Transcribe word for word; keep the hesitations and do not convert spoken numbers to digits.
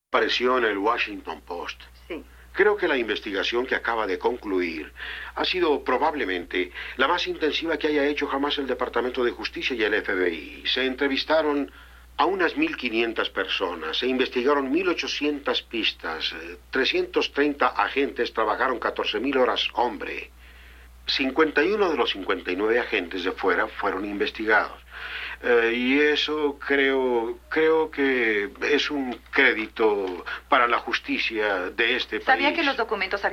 Apareció en el Washington Post. Sí. Creo que la investigación que acaba de concluir ha sido probablemente la más intensiva que haya hecho jamás el Departamento de Justicia y el F B I. Se entrevistaron a unas mil quinientas personas, se investigaron mil ochocientas pistas, eh, trescientos treinta agentes trabajaron catorce mil horas hombre. cincuenta y uno de los cincuenta y nueve agentes de fuera fueron investigados. Eh, y eso creo, creo que es un crédito para la justicia de este país. ¿Sabía que los documentos habían